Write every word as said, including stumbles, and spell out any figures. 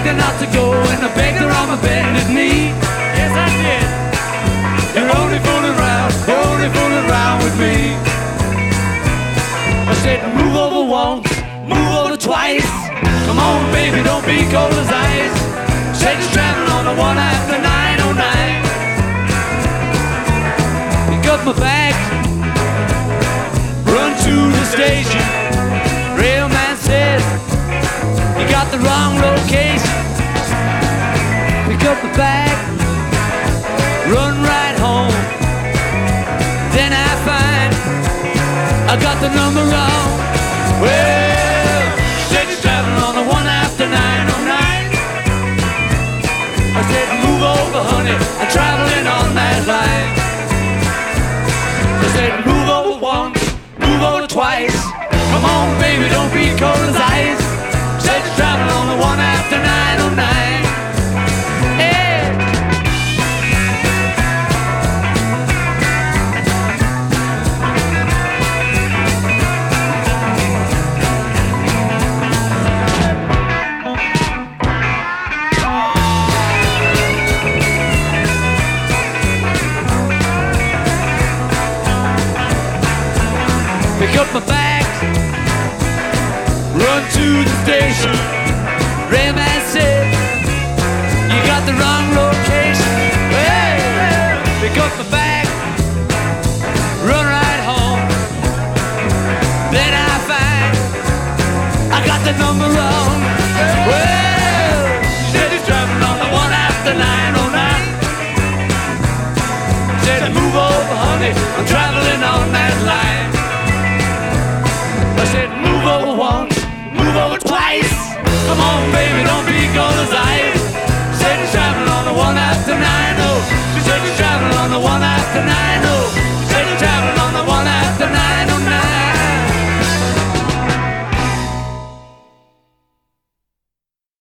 begged her not to go, and I begged her on my bended knee. Yes, I did. You're only fooling around, you're only fooling around with me. I said, move over once, move over twice. Come on, baby, don't be cold as ice. Said you're traveling on the one after nine oh nine. Pick up my bag, run to the station. Railman said, you got the wrong location. Pick up the bag, run right home. Then I find I got the number wrong. Well, said you're traveling on the one after nine oh nine. I said, move over, honey, I'm traveling on that line. I said, move over once, move over twice. Come on, baby, don't be cold as ice. Said you're traveling on the one after nine oh nine. Pick up my bags, run to the station. Railman said, you got the wrong location. Hey, hey. Pick up my bag, run right home. Then I find I got the number wrong. Well, she said he's traveling on the one after nine oh nine. Said, move over, honey, I'm traveling